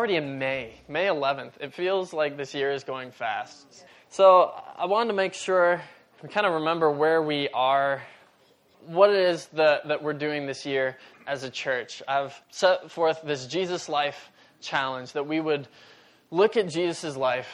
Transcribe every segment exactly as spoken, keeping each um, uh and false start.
already in May, May eleventh. It feels like this year is going fast. So I wanted to make sure we kind of remember where we are, what it is that, that we're doing this year as a church. I've set forth this Jesus Life challenge, that we would look at Jesus' life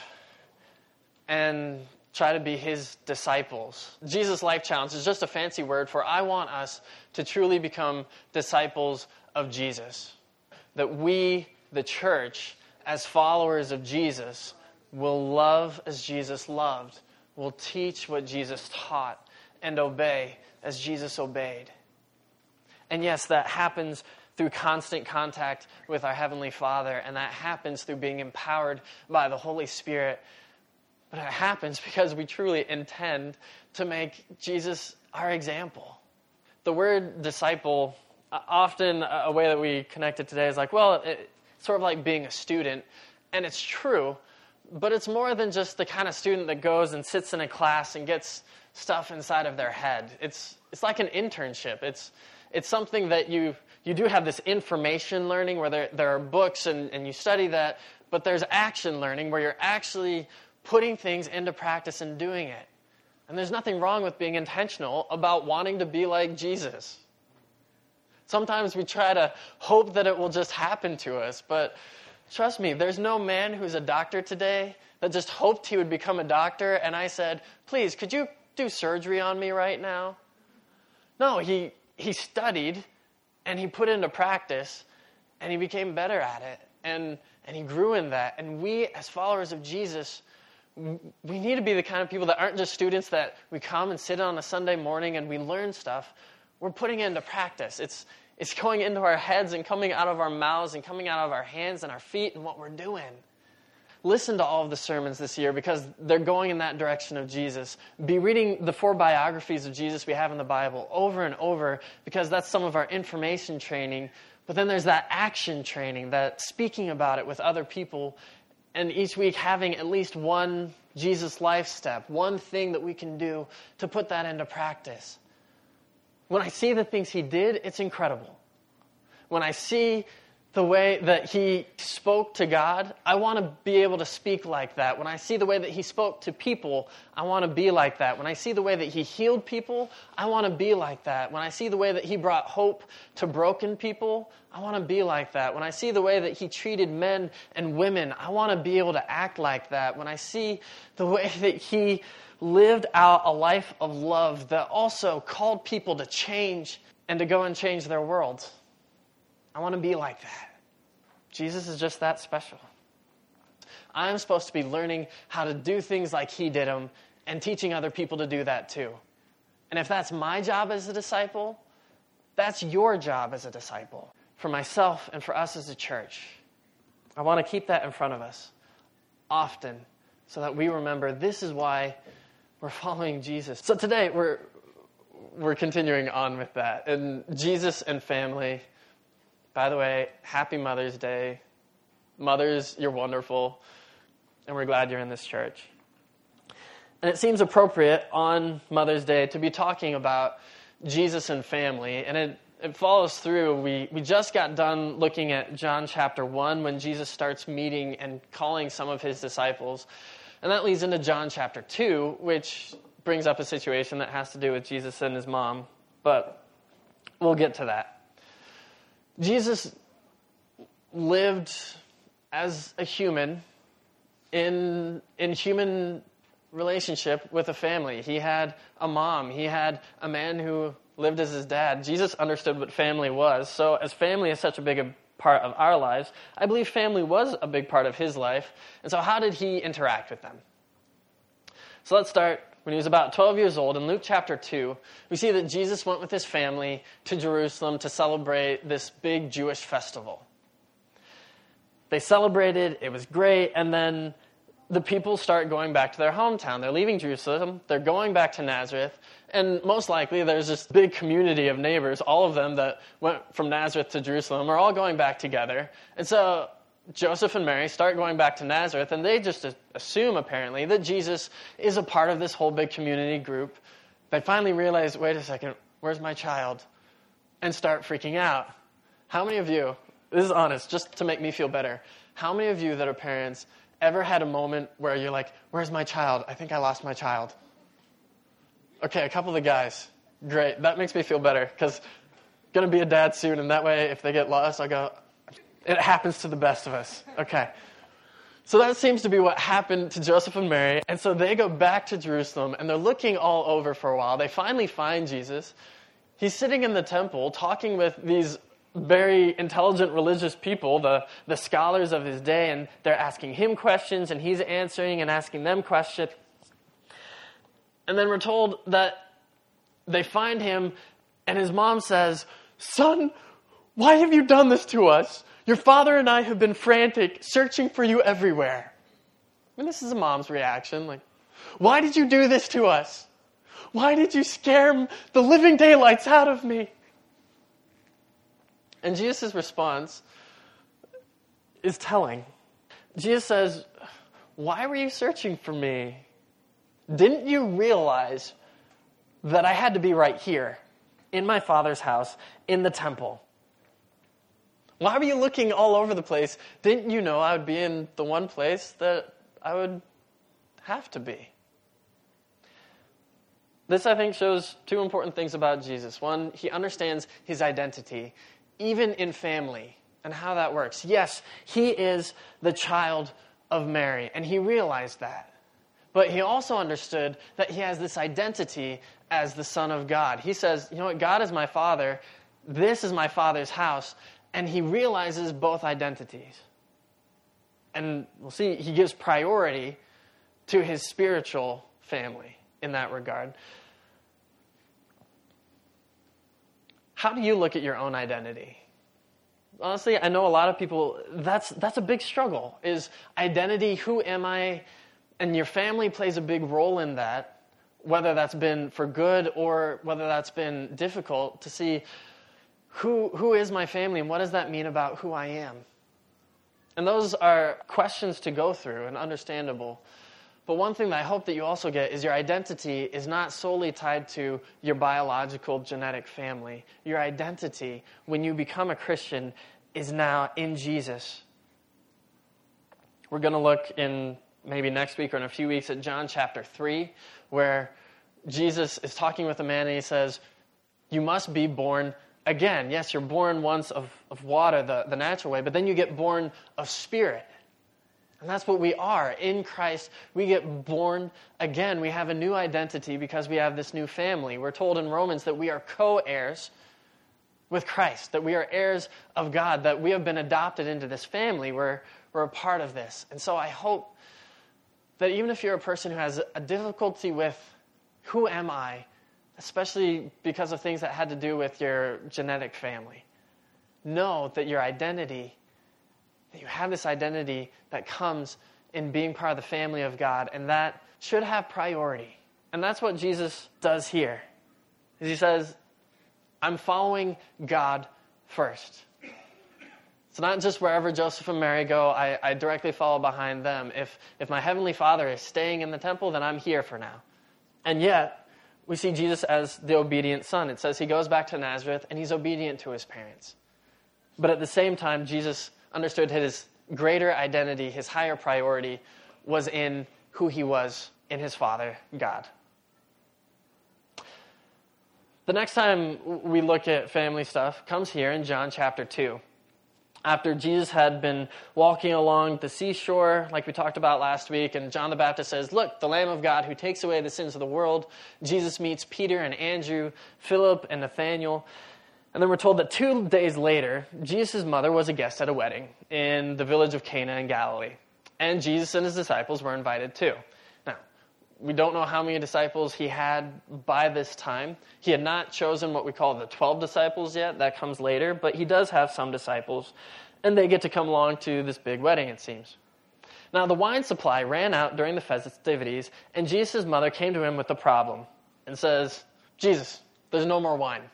and try to be his disciples. Jesus Life Challenge is just a fancy word for I want us to truly become disciples of Jesus. That we, the church, as followers of Jesus, will love as Jesus loved, will teach what Jesus taught, and obey as Jesus obeyed. And yes, that happens through constant contact with our Heavenly Father, and that happens through being empowered by the Holy Spirit. But it happens because we truly intend to make Jesus our example. The word disciple, often a way that we connect it today is like, well, it's sort of like being a student, and it's true, but it's more than just the kind of student that goes and sits in a class and gets stuff inside of their head. It's it's like an internship. It's it's something that you you do have this information learning where there, there are books and, and you study that, but there's action learning where you're actually putting things into practice and doing it. And there's nothing wrong with being intentional about wanting to be like Jesus. Sometimes we try to hope that it will just happen to us, but trust me, there's no man who's a doctor today that just hoped he would become a doctor, and I said, please, could you do surgery on me right now? No, he he studied, and he put into practice, and he became better at it, and, and he grew in that. And we, as followers of Jesus, we need to be the kind of people that aren't just students that we come and sit on a Sunday morning and we learn stuff. We're putting it into practice. It's it's going into our heads and coming out of our mouths and coming out of our hands and our feet and what we're doing. Listen to all of the sermons this year because they're going in that direction of Jesus. Be reading the four biographies of Jesus we have in the Bible over and over because that's some of our information training. But then there's that action training, that speaking about it with other people, and each week having at least one Jesus life step, one thing that we can do to put that into practice. When I see the things he did, it's incredible. When I see the way that he spoke to God, I want to be able to speak like that. When I see the way that he spoke to people, I want to be like that. When I see the way that he healed people, I want to be like that. When I see the way that he brought hope to broken people, I want to be like that. When I see the way that he treated men and women, I want to be able to act like that. When I see the way that he lived out a life of love that also called people to change and to go and change their world, I want to be like that. Jesus is just that special. I'm supposed to be learning how to do things like he did them and teaching other people to do that too. And if that's my job as a disciple, that's your job as a disciple. For myself and for us as a church, I want to keep that in front of us often so that we remember this is why we're following Jesus. So today we're we're continuing on with that. And Jesus and family. By the way, happy Mother's Day. Mothers, you're wonderful. And we're glad you're in this church. And it seems appropriate on Mother's Day to be talking about Jesus and family. And it, it follows through. We, we just got done looking at John chapter one when Jesus starts meeting and calling some of his disciples. And that leads into John chapter two, which brings up a situation that has to do with Jesus and his mom. But we'll get to that. Jesus lived as a human in in human relationship with a family. He had a mom. He had a man who lived as his dad. Jesus understood what family was. So as family is such a big part of our lives, I believe family was a big part of his life. And so how did he interact with them? So let's start when he was about twelve years old. In Luke chapter two, we see that Jesus went with his family to Jerusalem to celebrate this big Jewish festival. They celebrated, it was great, and then the people start going back to their hometown. They're leaving Jerusalem, they're going back to Nazareth, and most likely there's this big community of neighbors, all of them that went from Nazareth to Jerusalem are all going back together. And so Joseph and Mary start going back to Nazareth, and they just assume, apparently, that Jesus is a part of this whole big community group. They finally realize, wait a second, where's my child? And start freaking out. How many of you, this is honest, just to make me feel better, How many of you that are parents ever had a moment where you're like, where's my child? I think I lost my child. Okay, a couple of the guys. Great. That makes me feel better because I'm going to be a dad soon, and that way if they get lost, I go, it happens to the best of us. Okay. So that seems to be what happened to Joseph and Mary. And so they go back to Jerusalem, and they're looking all over for a while. They finally find Jesus. He's sitting in the temple talking with these very intelligent religious people, the, the scholars of his day, and they're asking him questions, and he's answering and asking them questions. And then we're told that they find him, and his mom says, "Son, why have you done this to us? Your father and I have been frantic, searching for you everywhere." I mean, this is a mom's reaction. Like, why did you do this to us? Why did you scare the living daylights out of me? And Jesus' response is telling. Jesus says, "Why were you searching for me? Didn't you realize that I had to be right here, in my Father's house, in the temple? Why were you looking all over the place? Didn't you know I would be in the one place that I would have to be?" This, I think, shows two important things about Jesus. One, he understands his identity, even in family, and how that works. Yes, he is the child of Mary, and he realized that. But he also understood that he has this identity as the Son of God. He says, you know what, God is my Father, this is my Father's house, and he realizes both identities. And we'll see, he gives priority to his spiritual family in that regard. How do you look at your own identity? Honestly, I know a lot of people, that's that's a big struggle, is identity, who am I? And your family plays a big role in that, whether that's been for good or whether that's been difficult, to see who who is my family and what does that mean about who I am? And those are questions to go through and understandable. But one thing that I hope that you also get is your identity is not solely tied to your biological genetic family. Your identity, when you become a Christian, is now in Jesus. We're going to look in maybe next week or in a few weeks at John chapter three, where Jesus is talking with a man and he says, you must be born again. Yes, you're born once of, of water, the, the natural way, but then you get born of spirit. And that's what we are. In Christ, we get born again. We have a new identity because we have this new family. We're told in Romans that we are co-heirs with Christ, that we are heirs of God, that we have been adopted into this family. We're, we're a part of this. And so I hope that even if you're a person who has a difficulty with who am I, especially because of things that had to do with your genetic family, know that your identity, that you have this identity that comes in being part of the family of God, and that should have priority. And that's what Jesus does here. Is he says, I'm following God first. It's not just wherever Joseph and Mary go, I, I directly follow behind them. If, if my heavenly Father is staying in the temple, then I'm here for now. And yet, we see Jesus as the obedient son. It says he goes back to Nazareth and he's obedient to his parents. But at the same time, Jesus understood his greater identity, his higher priority, was in who he was in his Father, God. The next time we look at family stuff comes here in John chapter two. After Jesus had been walking along the seashore, like we talked about last week, and John the Baptist says, look, the Lamb of God who takes away the sins of the world. Jesus meets Peter and Andrew, Philip and Nathanael. And then we're told that two days later, Jesus' mother was a guest at a wedding in the village of Cana in Galilee. And Jesus and his disciples were invited too. Now, we don't know how many disciples he had by this time. He had not chosen what we call the twelve disciples yet. That comes later. But he does have some disciples. And they get to come along to this big wedding, it seems. Now, the wine supply ran out during the festivities, and Jesus' mother came to him with a problem and says, Jesus, there's no more wine.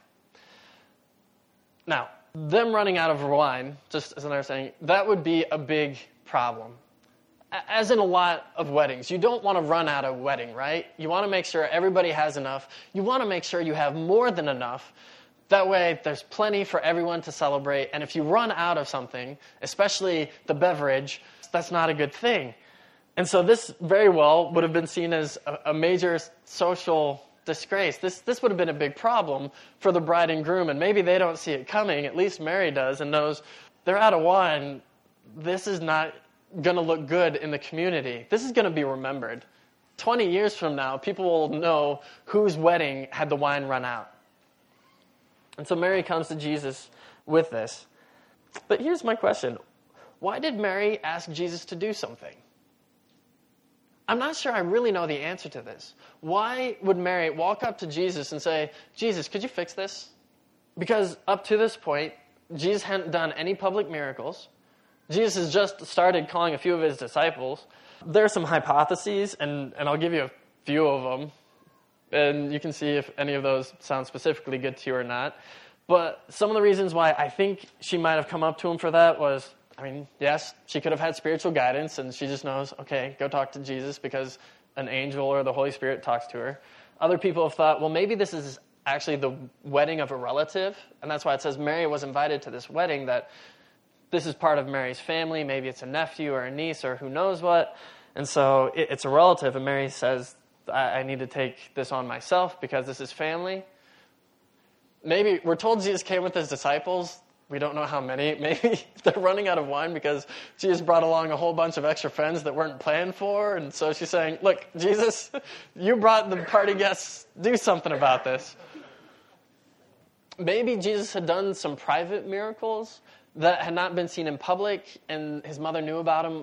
Now, them running out of wine, just as an understanding, that would be a big problem. As in a lot of weddings, you don't want to run out of wedding, right? You want to make sure everybody has enough. You want to make sure you have more than enough That way, there's plenty for everyone to celebrate. And if you run out of something, especially the beverage, that's not a good thing. And so this very well would have been seen as a, a major social disgrace. This this would have been a big problem for the bride and groom. And maybe they don't see it coming. At least Mary does and knows they're out of wine. This is not going to look good in the community. This is going to be remembered. twenty years from now, people will know whose wedding had the wine run out. And so Mary comes to Jesus with this. But here's my question. Why did Mary ask Jesus to do something? I'm not sure I really know the answer to this. Why would Mary walk up to Jesus and say, Jesus, could you fix this? Because up to this point, Jesus hadn't done any public miracles. Jesus has just started calling a few of his disciples. There are some hypotheses, and, and I'll give you a few of them. And you can see if any of those sound specifically good to you or not. But some of the reasons why I think she might have come up to him for that was, I mean, yes, she could have had spiritual guidance, and she just knows, okay, go talk to Jesus because an angel or the Holy Spirit talks to her. Other people have thought, well, maybe this is actually the wedding of a relative, and that's why it says Mary was invited to this wedding, that this is part of Mary's family. Maybe it's a nephew or a niece or who knows what. And so it, it's a relative, and Mary says, I need to take this on myself because this is family. Maybe we're told Jesus came with his disciples. We don't know how many. Maybe they're running out of wine because Jesus brought along a whole bunch of extra friends that weren't planned for. And so she's saying, look, Jesus, you brought the party guests. Do something about this. Maybe Jesus had done some private miracles that had not been seen in public and his mother knew about them.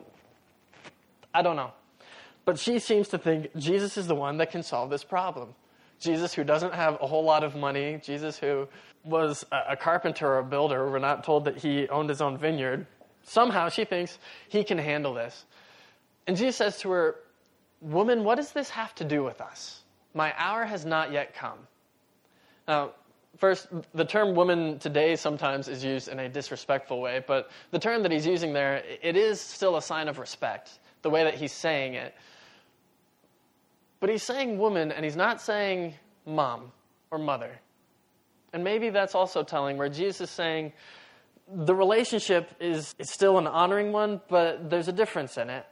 I don't know. But she seems to think Jesus is the one that can solve this problem. Jesus, who doesn't have a whole lot of money, Jesus, who was a carpenter or a builder, we're not told that he owned his own vineyard. Somehow she thinks he can handle this. And Jesus says to her, woman, what does this have to do with us? My hour has not yet come. Now, first, the term woman today sometimes is used in a disrespectful way, but the term that he's using there, it is still a sign of respect, the way that he's saying it. But he's saying woman, and he's not saying mom or mother. And maybe that's also telling where Jesus is saying the relationship is, is still an honoring one, but there's a difference in it.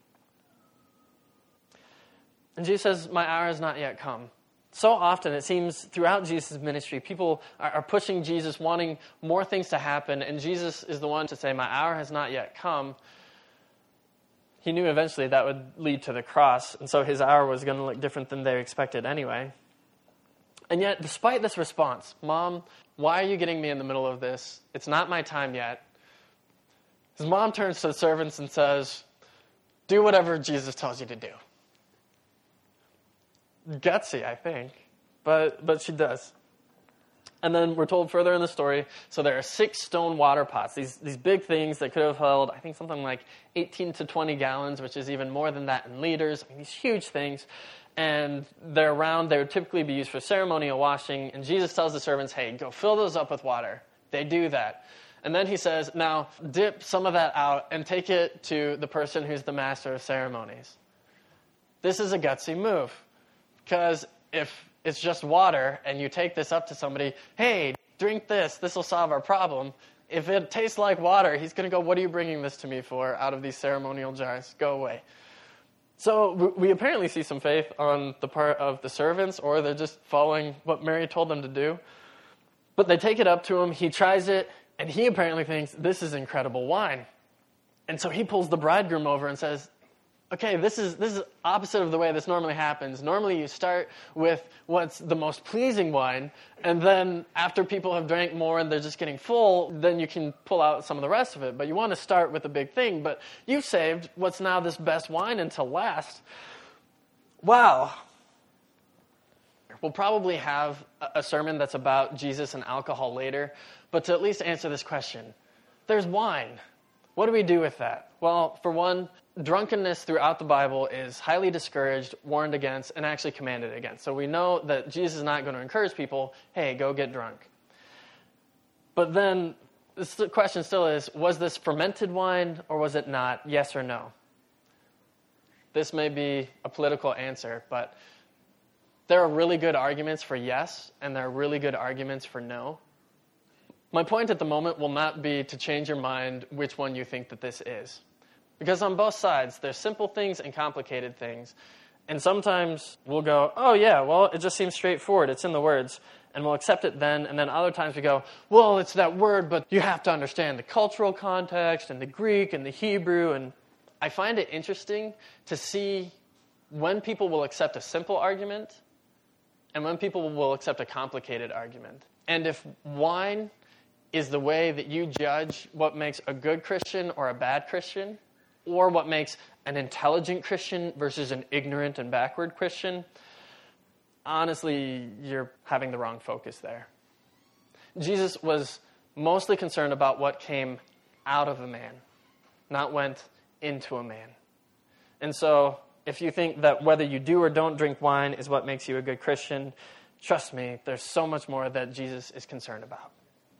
And Jesus says, my hour has not yet come. So often, it seems, throughout Jesus' ministry, people are, are pushing Jesus, wanting more things to happen, and Jesus is the one to say, my hour has not yet come. He knew eventually that would lead to the cross, and so his hour was going to look different than they expected anyway. And yet, despite this response, Mom, why are you getting me in the middle of this? It's not my time yet. His mom turns to the servants and says, do whatever Jesus tells you to do. Gutsy, I think, but but she does. And then we're told further in the story, so there are six stone water pots, these these big things that could have held, I think, something like eighteen to twenty gallons, which is even more than that in liters. I mean, these huge things. And they're round. They would typically be used for ceremonial washing. And Jesus tells the servants, hey, go fill those up with water. They do that. And then he says, now dip some of that out and take it to the person who's the master of ceremonies. This is a gutsy move. Because if it's just water and you take this up to somebody, hey, drink this, this will solve our problem. If it tastes like water, he's going to go, what are you bringing this to me for out of these ceremonial jars? Go away. So we apparently see some faith on the part of the servants, or they're just following what Mary told them to do. But they take it up to him, he tries it, and he apparently thinks, this is incredible wine. And so he pulls the bridegroom over and says, okay, this is this is opposite of the way this normally happens. Normally you start with what's the most pleasing wine, and then after people have drank more and they're just getting full, then you can pull out some of the rest of it. But you want to start with the big thing. But you've saved what's now this best wine until last. Wow. We'll probably have a sermon that's about Jesus and alcohol later, but to at least answer this question, there's wine. What do we do with that? Well, for one, drunkenness throughout the Bible is highly discouraged, warned against, and actually commanded against. So we know that Jesus is not going to encourage people, hey, go get drunk. But then the question still is, was this fermented wine or was it not? Yes or no? This may be a political answer, but There are really good arguments for yes, and there are really good arguments for no. My point at the moment will not be to change your mind which one you think that this is. Because on both sides, there's simple things and complicated things. And sometimes we'll go, oh yeah, well, it just seems straightforward. It's in the words. And we'll accept it then. And then other times we go, well, it's that word, but you have to understand the cultural context and the Greek and the Hebrew. And I find it interesting to see when people will accept a simple argument and when people will accept a complicated argument. And if wine is the way that you judge what makes a good Christian or a bad Christian, or what makes an intelligent Christian versus an ignorant and backward Christian, honestly, you're having the wrong focus there. Jesus was mostly concerned about what came out of a man, not went into a man. And so, if you think that whether you do or don't drink wine is what makes you a good Christian, trust me, there's so much more that Jesus is concerned about.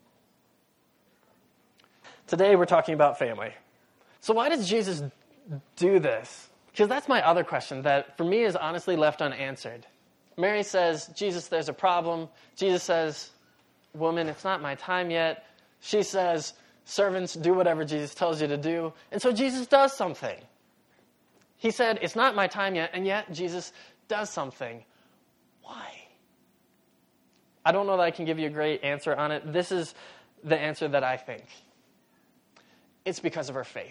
Today, we're talking about family. So why does Jesus do this? Because that's my other question that, for me, is honestly left unanswered. Mary says, Jesus, there's a problem. Jesus says, woman, it's not my time yet. She says, servants, do whatever Jesus tells you to do. And so Jesus does something. He said, it's not my time yet, and yet Jesus does something. Why? I don't know that I can give you a great answer on it. This is the answer that I think. It's because of her faith.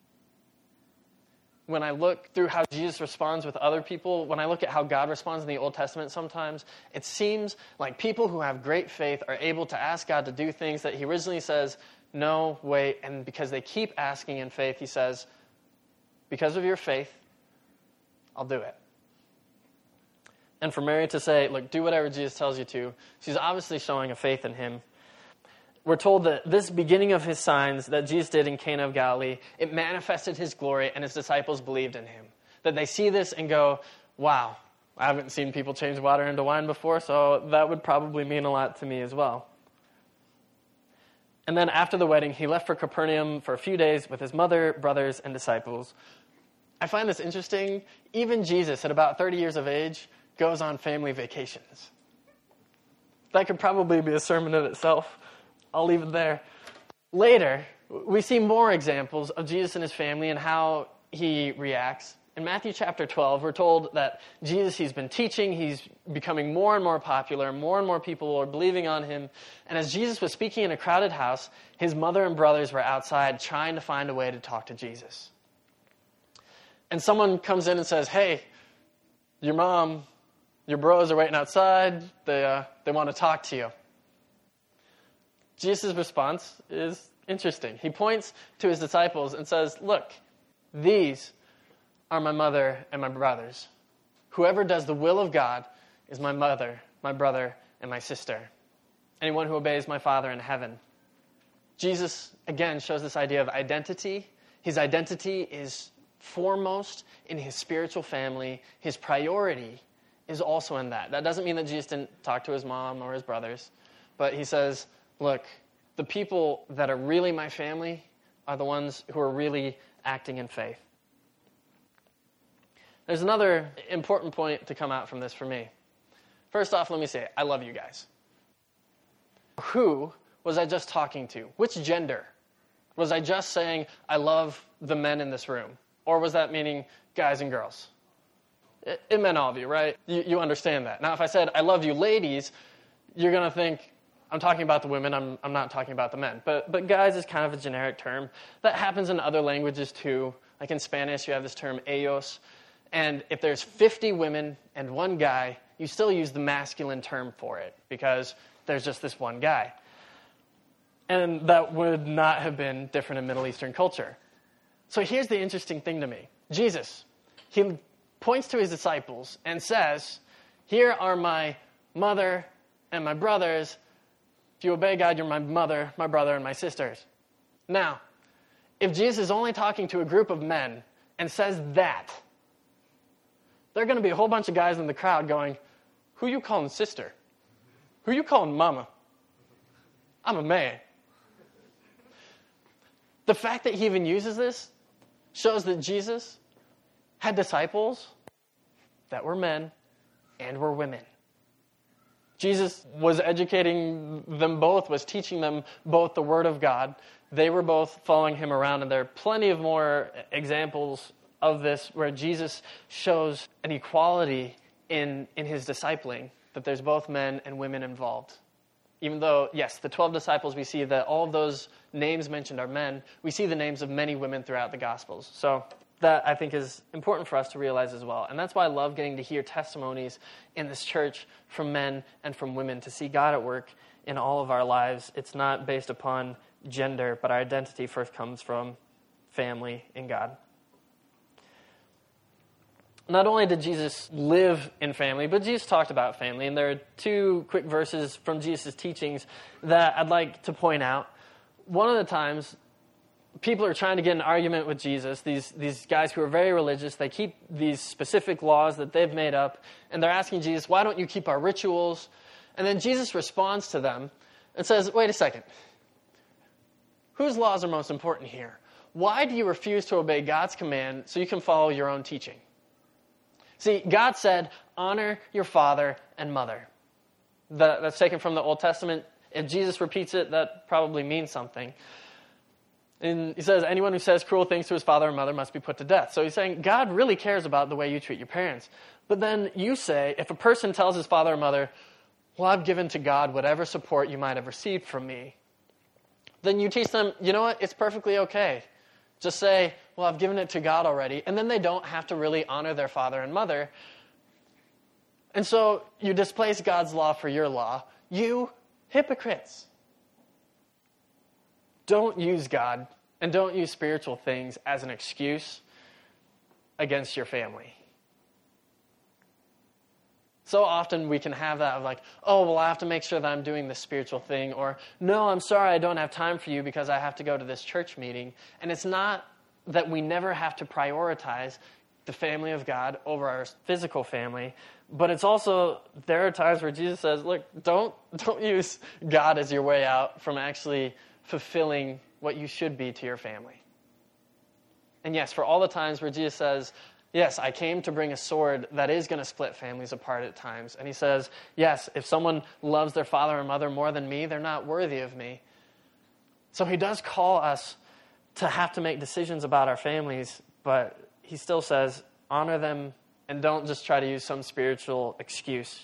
When I look through how Jesus responds with other people, when I look at how God responds in the Old Testament sometimes, it seems like people who have great faith are able to ask God to do things that he originally says, no, wait, and because they keep asking in faith, he says, because of your faith, I'll do it. And for Mary to say, look, do whatever Jesus tells you to, she's obviously showing a faith in him. We're told that this beginning of his signs that Jesus did in Cana of Galilee, it manifested his glory and his disciples believed in him. That they see this and go, wow, I haven't seen people change water into wine before, so that would probably mean a lot to me as well. And then after the wedding, he left for Capernaum for a few days with his mother, brothers, and disciples. I find this interesting. Even Jesus, at about thirty years of age, goes on family vacations. That could probably be a sermon in itself. I'll leave it there. Later, we see more examples of Jesus and his family and how he reacts. In Matthew chapter twelve, we're told that Jesus, he's been teaching, he's becoming more and more popular, more and more people are believing on him. And as Jesus was speaking in a crowded house, his mother and brothers were outside trying to find a way to talk to Jesus. And someone comes in and says, hey, your mom, your bros are waiting outside, they, uh, they want to talk to you. Jesus' response is interesting. He points to his disciples and says, look, these are my mother and my brothers. Whoever does the will of God is my mother, my brother, and my sister. Anyone who obeys my Father in heaven. Jesus, again, shows this idea of identity. His identity is foremost in his spiritual family. His priority is also in that. That doesn't mean that Jesus didn't talk to his mom or his brothers, but he says, look, the people that are really my family are the ones who are really acting in faith. There's another important point to come out from this for me. First off, let me say, I love you guys. Who was I just talking to? Which gender? Was I just saying, I love the men in this room? Or was that meaning guys and girls? It, it meant all of you, right? You, you understand that. Now, if I said, I love you ladies, you're going to think, I'm talking about the women, I'm, I'm not talking about the men. But, but guys is kind of a generic term. That happens in other languages too. Like in Spanish, you have this term, ellos. And if there's fifty women and one guy, you still use the masculine term for it because there's just this one guy. And that would not have been different in Middle Eastern culture. So here's the interesting thing to me. Jesus, he points to his disciples and says, here are my mother and my brothers. If you obey God, you're my mother, my brother, and my sisters. Now, if Jesus is only talking to a group of men and says that, there are going to be a whole bunch of guys in the crowd going, who you calling sister? Who you calling mama? I'm a man. The fact that he even uses this shows that Jesus had disciples that were men and were women. Jesus was educating them both, was teaching them both the Word of God. They were both following him around, and there are plenty of more examples of this where Jesus shows an equality in, in his discipling, that there's both men and women involved. Even though, yes, the twelve disciples, we see that all of those names mentioned are men, we see the names of many women throughout the Gospels. So that, I think, is important for us to realize as well. And that's why I love getting to hear testimonies in this church from men and from women, to see God at work in all of our lives. It's not based upon gender, but our identity first comes from family in God. Not only did Jesus live in family, but Jesus talked about family. And there are two quick verses from Jesus' teachings that I'd like to point out. One of the times, people are trying to get an argument with Jesus. These, these guys who are very religious, they keep these specific laws that they've made up. And they're asking Jesus, why don't you keep our rituals? And then Jesus responds to them and says, wait a second. Whose laws are most important here? Why do you refuse to obey God's command so you can follow your own teaching? See, God said, honor your father and mother. That, that's taken from the Old Testament. If Jesus repeats it, that probably means something. And he says, anyone who says cruel things to his father or mother must be put to death. So he's saying, God really cares about the way you treat your parents. But then you say, if a person tells his father or mother, well, I've given to God whatever support you might have received from me, then you teach them, you know what, it's perfectly okay. Just say, well, I've given it to God already. And then they don't have to really honor their father and mother. And so you displace God's law for your law. You hypocrites. Don't use God and don't use spiritual things as an excuse against your family. So often we can have that of like, oh, well, I have to make sure that I'm doing this spiritual thing. Or, no, I'm sorry, I don't have time for you because I have to go to this church meeting. And it's not that we never have to prioritize the family of God over our physical family. But it's also, there are times where Jesus says, look, don't, don't use God as your way out from actually fulfilling what you should be to your family. And yes, for all the times where Jesus says, yes, I came to bring a sword that is going to split families apart at times. And he says, yes, if someone loves their father or mother more than me, they're not worthy of me. So he does call us to have to make decisions about our families, but he still says, honor them and don't just try to use some spiritual excuse.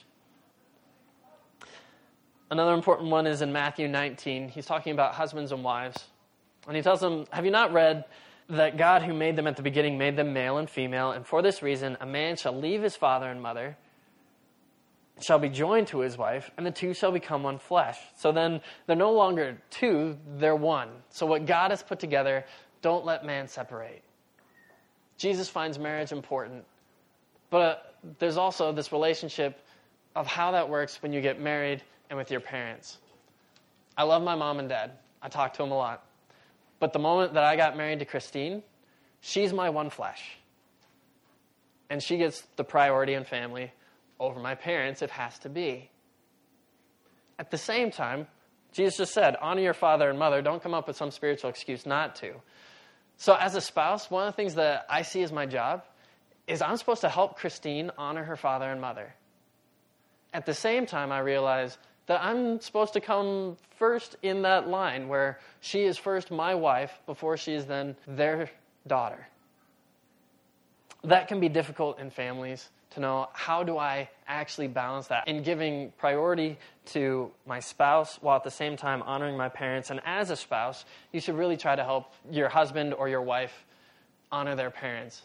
Another important one is in Matthew nineteen. He's talking about husbands and wives. And he tells them, have you not read that God who made them at the beginning made them male and female, and for this reason a man shall leave his father and mother, shall be joined to his wife, and the two shall become one flesh. So then they're no longer two, they're one. So what God has put together, don't let man separate. Jesus finds marriage important, but there's also this relationship of how that works when you get married and with your parents. I love my mom and dad. I talk to them a lot. But the moment that I got married to Christine, she's my one flesh. And she gets the priority in family over my parents, it has to be. At the same time, Jesus just said, honor your father and mother. Don't come up with some spiritual excuse not to. So as a spouse, one of the things that I see as my job is I'm supposed to help Christine honor her father and mother. At the same time, I realize that I'm supposed to come first in that line where she is first my wife before she is then their daughter. That can be difficult in families to know, how do I actually balance that in giving priority to my spouse while at the same time honoring my parents. And as a spouse, you should really try to help your husband or your wife honor their parents.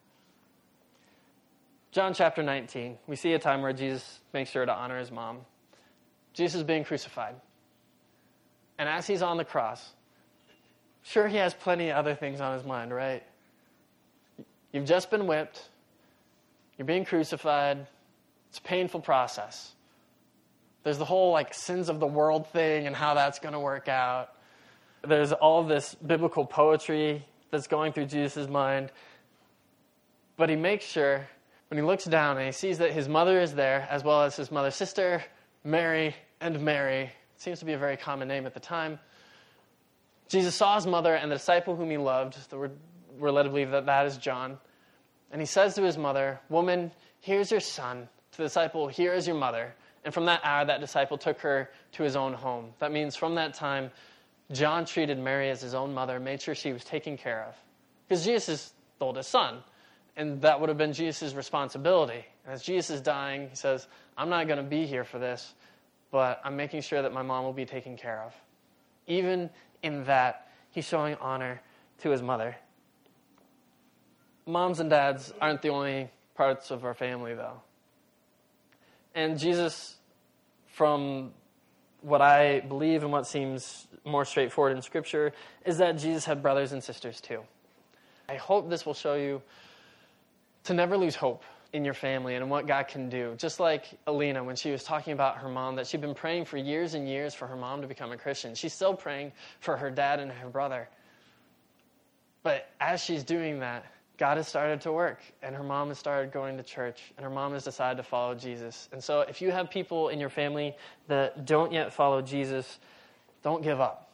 John chapter nineteen, we see a time where Jesus makes sure to honor his mom. Jesus is being crucified. And as he's on the cross, sure, he has plenty of other things on his mind, right? You've just been whipped. You're being crucified. It's a painful process. There's the whole like sins of the world thing and how that's going to work out. There's all this biblical poetry that's going through Jesus' mind. But he makes sure, when he looks down and he sees that his mother is there, as well as his mother's sister, Mary, and Mary. It seems to be a very common name at the time. Jesus saw his mother and the disciple whom he loved. We're, we're led to believe that that is John. And he says to his mother, woman, here's your son. To the disciple, "Here is your mother." And from that hour, that disciple took her to his own home. That means from that time, John treated Mary as his own mother, made sure she was taken care of. Because Jesus is the oldest son, and that would have been Jesus' responsibility. And as Jesus is dying, he says, "I'm not going to be here for this, but I'm making sure that my mom will be taken care of." Even in that, he's showing honor to his mother. Moms and dads aren't the only parts of our family, though. And Jesus, from what I believe and what seems more straightforward in Scripture, is that Jesus had brothers and sisters too. I hope this will show you to never lose hope in your family and in what God can do. Just like Alina, when she was talking about her mom, that she'd been praying for years and years for her mom to become a Christian. She's still praying for her dad and her brother. But as she's doing that, God has started to work, and her mom has started going to church, and her mom has decided to follow Jesus. And so if you have people in your family that don't yet follow Jesus, don't give up.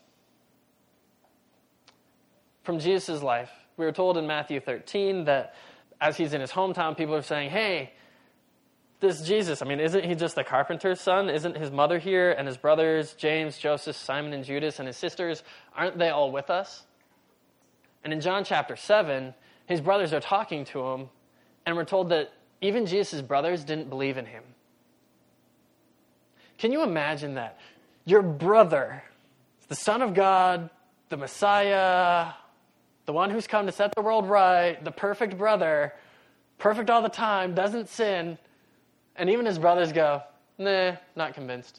From Jesus' life, we were told in Matthew thirteen that as he's in his hometown, people are saying, "Hey, this Jesus, I mean, isn't he just the carpenter's son? Isn't his mother here, and his brothers, James, Joseph, Simon, and Judas, and his sisters, aren't they all with us?" And in John chapter seven, his brothers are talking to him, and we're told that even Jesus' brothers didn't believe in him. Can you imagine that? Your brother, the Son of God, the Messiah, the one who's come to set the world right, the perfect brother, perfect all the time, doesn't sin, and even his brothers go, "Nah, not convinced."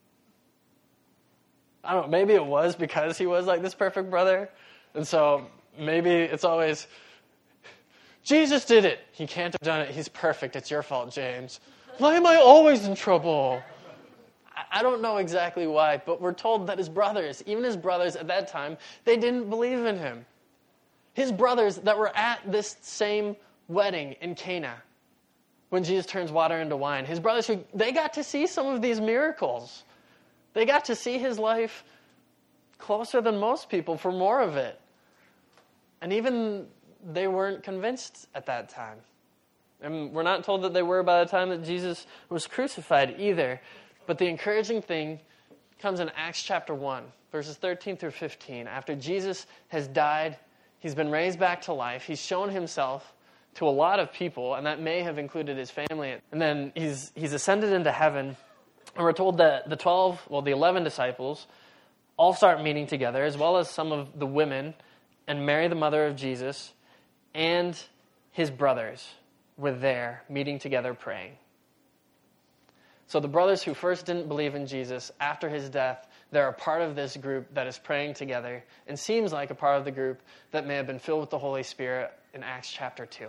I don't know, maybe it was because he was like this perfect brother, and so maybe it's always, "Jesus did it. He can't have done it. He's perfect. It's your fault, James. Why am I always in trouble?" I don't know exactly why, but we're told that his brothers, even his brothers at that time, they didn't believe in him. His brothers that were at this same wedding in Cana, when Jesus turns water into wine, his brothers, who they got to see some of these miracles. They got to see his life closer than most people for more of it. And even they weren't convinced at that time. And we're not told that they were by the time that Jesus was crucified either. But the encouraging thing comes in Acts chapter one, verses thirteen through fifteen. After Jesus has died, he's been raised back to life. He's shown himself to a lot of people, and that may have included his family. And then he's he's ascended into heaven. And we're told that the twelve, well, the eleven disciples all start meeting together, as well as some of the women, and Mary, the mother of Jesus, and his brothers were there meeting together praying. So the brothers who first didn't believe in Jesus, after his death, they're a part of this group that is praying together and seems like a part of the group that may have been filled with the Holy Spirit in Acts chapter two.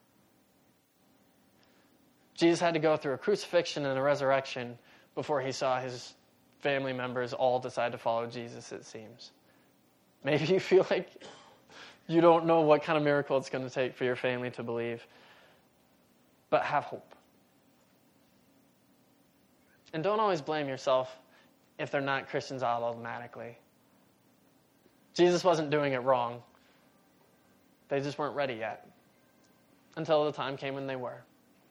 Jesus had to go through a crucifixion and a resurrection before he saw his family members all decide to follow Jesus, it seems. Maybe you feel like you don't know what kind of miracle it's going to take for your family to believe. But have hope. And don't always blame yourself if they're not Christians automatically. Jesus wasn't doing it wrong. They just weren't ready yet. Until the time came when they were.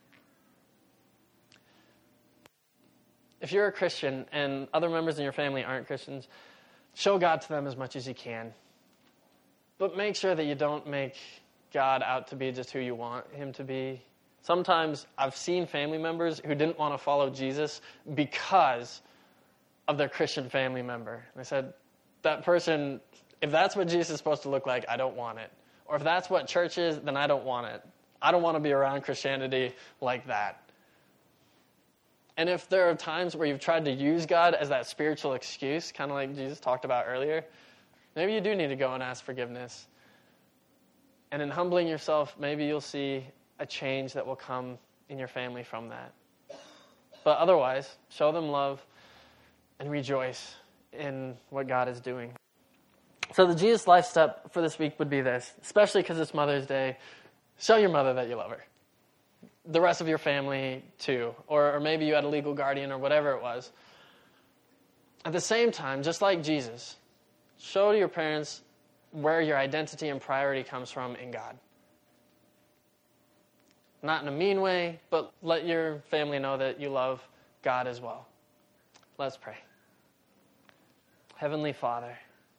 If you're a Christian and other members in your family aren't Christians, show God to them as much as you can. But make sure that you don't make God out to be just who you want him to be. Sometimes I've seen family members who didn't want to follow Jesus because of their Christian family member. And I said, that person, if that's what Jesus is supposed to look like, I don't want it. Or if that's what church is, then I don't want it. I don't want to be around Christianity like that. And if there are times where you've tried to use God as that spiritual excuse, kind of like Jesus talked about earlier, maybe you do need to go and ask forgiveness. And in humbling yourself, maybe you'll see a change that will come in your family from that. But otherwise, show them love and rejoice in what God is doing. So the Jesus life step for this week would be this, especially because it's Mother's Day. Show your mother that you love her. The rest of your family too. Or, or maybe you had a legal guardian or whatever it was. At the same time, just like Jesus, show to your parents where your identity and priority comes from in God. Not in a mean way, but let your family know that you love God as well. Let's pray. Heavenly Father,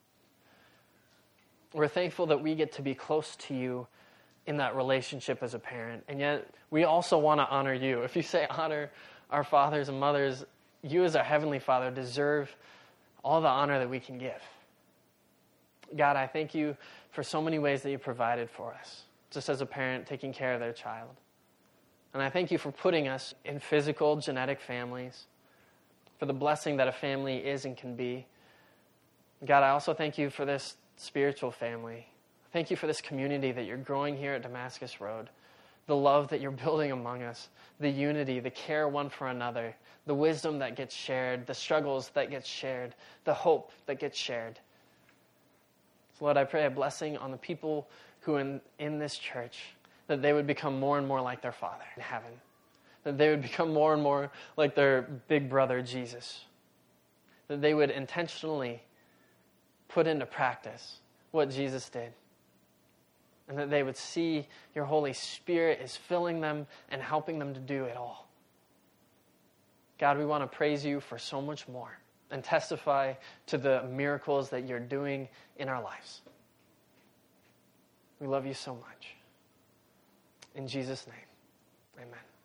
we're thankful that we get to be close to you in that relationship as a parent, and yet we also want to honor you. If you say honor our fathers and mothers, you as our Heavenly Father deserve all the honor that we can give. God, I thank you for so many ways that you provided for us, just as a parent taking care of their child. And I thank you for putting us in physical, genetic families, for the blessing that a family is and can be. God, I also thank you for this spiritual family. Thank you for this community that you're growing here at Damascus Road, the love that you're building among us, the unity, the care one for another, the wisdom that gets shared, the struggles that get shared, the hope that gets shared. So Lord, I pray a blessing on the people who are in, in this church, that they would become more and more like their Father in heaven, that they would become more and more like their big brother, Jesus, that they would intentionally put into practice what Jesus did, and that they would see your Holy Spirit is filling them and helping them to do it all. God, we want to praise you for so much more and testify to the miracles that you're doing in our lives. We love you so much. In Jesus' name, amen.